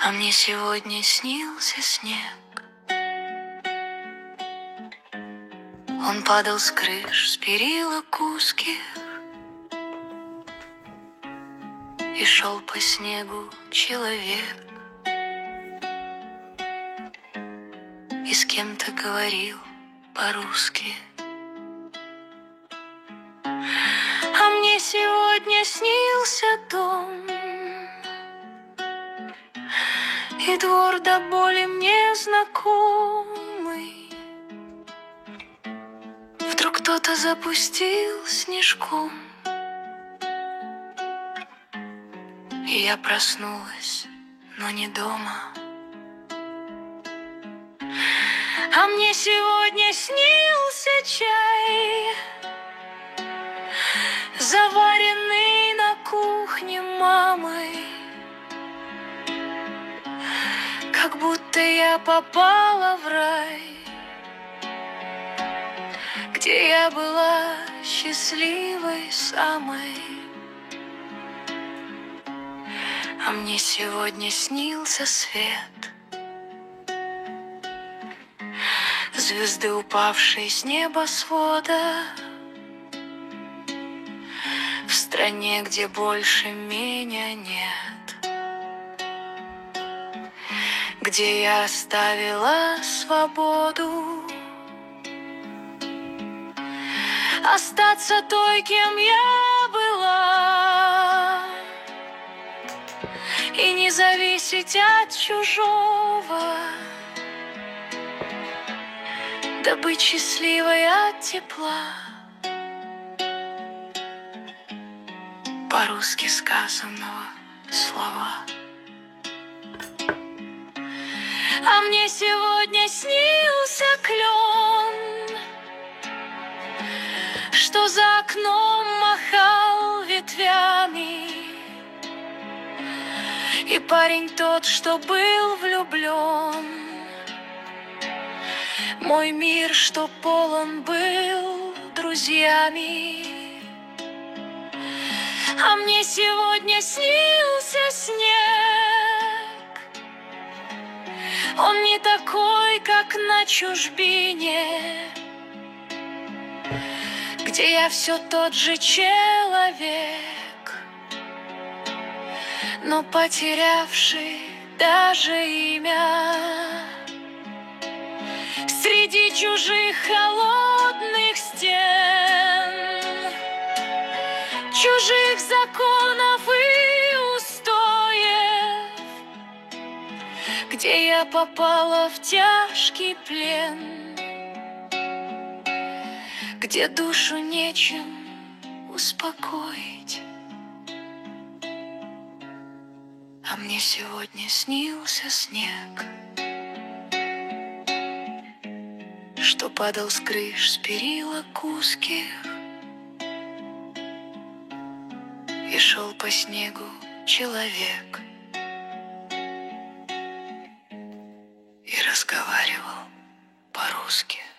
А мне сегодня снился снег. Он падал с крыш, с перила узких, и шел по снегу человек, и с кем-то говорил по-русски. А мне сегодня снился дом, и двор до боли мне знакомый. Вдруг кто-то запустил снежком, и я проснулась, но не дома. А мне сегодня снился чай, заваренный на кухне мамой. Как будто я попала в рай, где я была счастливой самой. А мне сегодня снился свет, звезды, упавшие с небосвода, в стране, где больше меня нет, где я оставила свободу, остаться той, кем я была, и не зависеть от чужого, да быть счастливой от тепла. По-русски сказанного слова. А мне сегодня снился клен, что за окном махал ветвями, и парень тот, что был влюблен, мой мир, что полон был друзьями. А мне сегодня снился снег, он не такой, как на чужбине, где я все тот же человек, но потерявший даже имя. Среди чужих холодных стен, чужих законов и устоев, где я попала в тяжкий плен, где душу нечем успокоить. А мне сегодня снился снег, что падал с крыш, с перила узких, и шел по снегу человек, и разговаривал по-русски.